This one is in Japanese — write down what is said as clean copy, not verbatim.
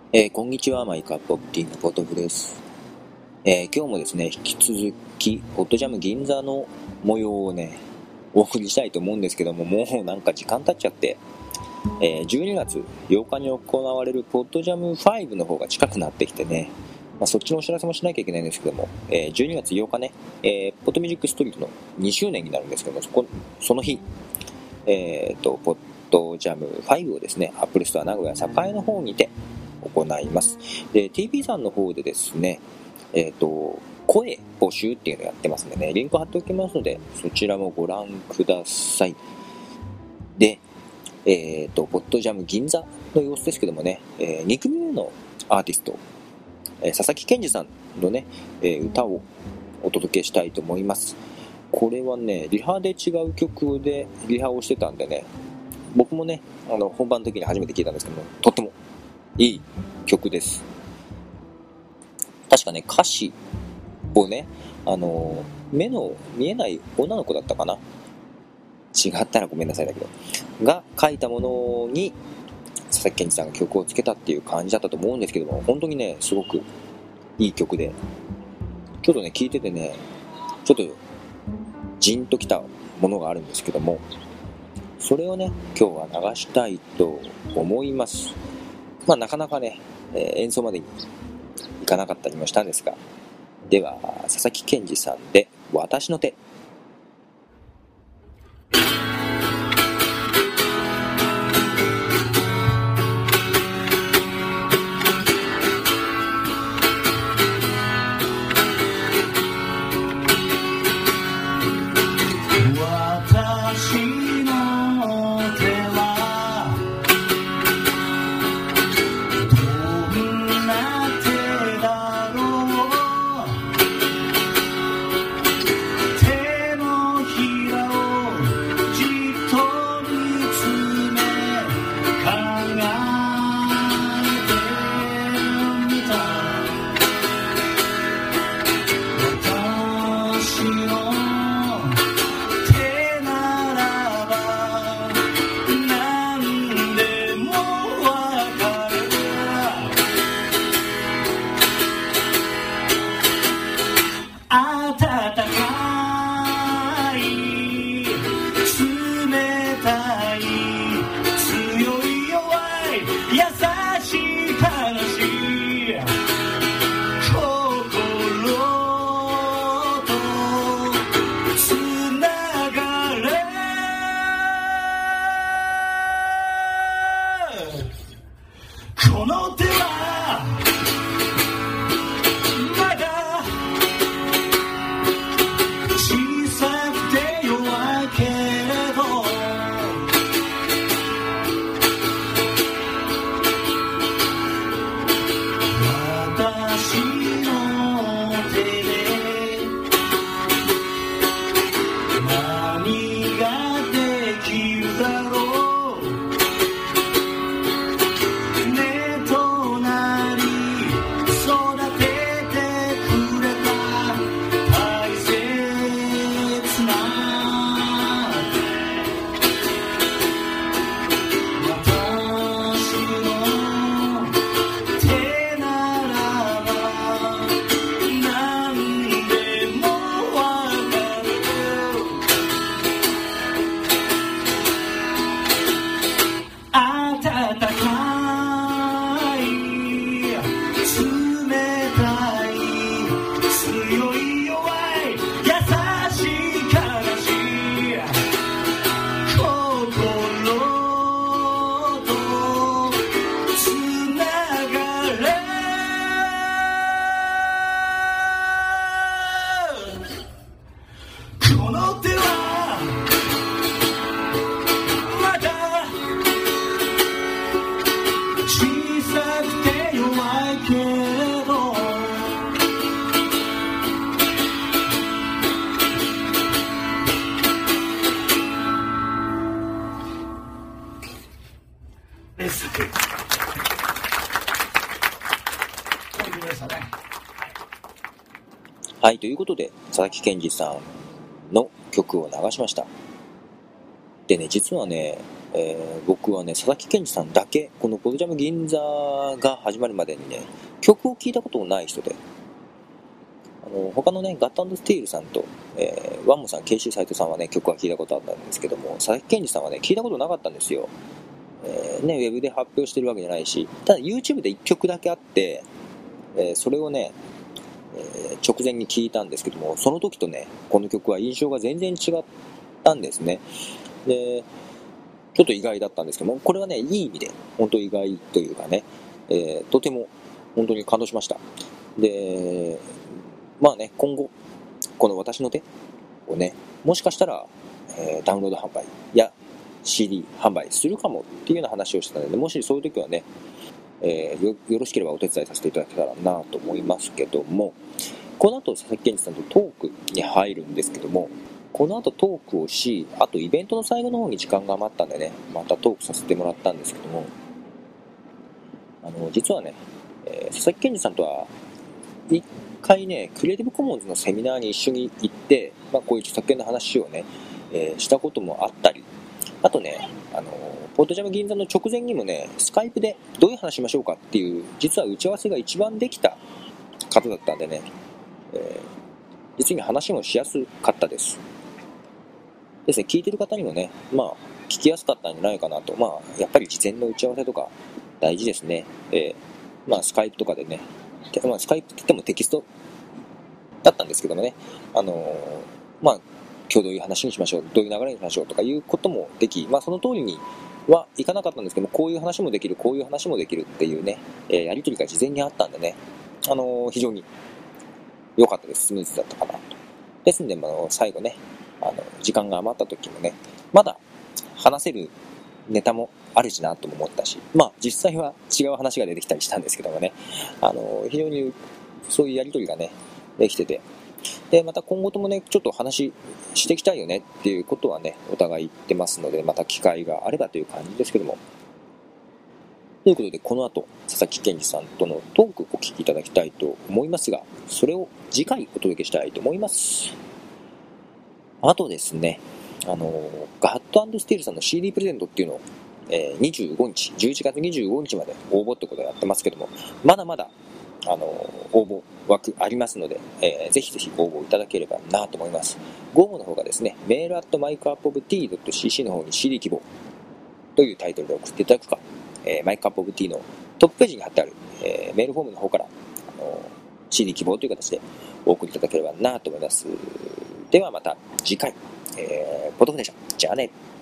こんにちは、マイカップオブティーのポトフです。今日もですね、引き続き、ホットジャム銀座の模様をね、お送りしたいと思うんですけども、もうなんか時間経っちゃって、12月8日に行われるポットジャム5の方が近くなってきてね、そっちのお知らせもしなきゃいけないんですけども、12月8日ね、ポットミュージックストリートの2周年になるんですけども、その日、ポットジャム5をですね、アップルストア名古屋栄の方にて、行います。で、TP さんの方でですね、声募集っていうのをやってますんでね、リンク貼っておきますので、そちらもご覧ください。で、ポットジャム銀座の様子ですけどもね、2組目のアーティスト、佐々木健二さんのね、歌をお届けしたいと思います。これはね、リハで違う曲でリハをしてたんでね、僕もね、本番の時に初めて聞いたんですけども、とってもいい曲です。確かね、歌詞をね、目の見えない女の子だったかな、違ったらごめんなさいだけどが書いたものに佐々木健二さんが曲をつけたっていう感じだったと思うんですけども、本当にねすごくいい曲で、ちょっとね聴いててね、ちょっとジンときたものがあるんですけども、それをね今日は流したいと思います。なかなかね、演奏までにいかなかったりもしたんですが、では佐々木健二さんで私の手。 この手はまだ小さくて弱いけれど、私の手で何ができるだろう。 はい、ということで佐々木健二さんの曲を流しました。 でね、実はね、僕はね、佐々木健二さんだけ、このポッドジャム銀座が始まるまでにね、曲を聴いたことのない人で、他のね、ガット&スティールさんと、ワンモさん、KC 斉藤さんはね、曲は聴いたことあったんですけども、佐々木健二さんはね、聞いたことなかったんですよ。ね、ウェブで発表してるわけじゃないし、ただ YouTube で1曲だけあって、それをね、直前に聞いたんですけども、その時とね、この曲は印象が全然違ったんですね。で、ちょっと意外だったんですけども、これはね、いい意味で、本当意外というかね、とても本当に感動しました。で、まあね、今後、この私の手をね、もしかしたら、ダウンロード販売や CD 販売するかもっていうような話をしてたので、もしそういう時はね、よろしければお手伝いさせていただけたらなと思いますけども、この後佐々木健二さんとトークに入るんですけども、この後トークをし、あとイベントの最後の方に時間が余ったんでね、またトークさせてもらったんですけども、実はね、佐々木健二さんとは一回ね、クリエイティブコモンズのセミナーに一緒に行って、こういう著作権の話をね、したこともあったり、あとね、ポッドジャム銀座の直前にもね、スカイプでどういう話しましょうかっていう、実は打ち合わせが一番できた方だったんでね、実に話もしやすかったですね。聞いてる方にもね、聞きやすかったんじゃないかなと。やっぱり事前の打ち合わせとか大事ですね。スカイプとかでね、スカイプって言ってもテキストだったんですけどもね、今日どういう話にしましょう、どういう流れにしましょうとかいうこともでき、その通りにはいかなかったんですけども、こういう話もできる、こういう話もできるっていうね、やり取りが事前にあったんでね、非常に良かったです。スムーズだったかなと。ですんで、最後ね、時間が余った時もね、まだ話せるネタもあるしなとも思ったし、実際は違う話が出てきたりしたんですけどもね、非常にそういうやり取りがね、できてて、で、また今後ともね、ちょっと話していきたいよねっていうことはね、お互い言ってますので、また機会があればという感じですけども。ということで、この後、佐々木健二さんとのトークをお聞きいただきたいと思いますが、それを次回お届けしたいと思います。あとですね、ガット&スティールさんの CD プレゼントっていうのを、25日、11月25日まで応募ってことをやってますけども、まだまだ応募枠ありますので、ぜひぜひご応募いただければなと思います。ご応募の方がですね、メール@micupoftea.cc の方に CD 希望というタイトルで送っていただくか、マイクアップオブティーのトップページに貼ってある、メールフォームの方から、CD 希望という形でお送りいただければなと思います。ではまた次回、ポトフでした。じゃあね。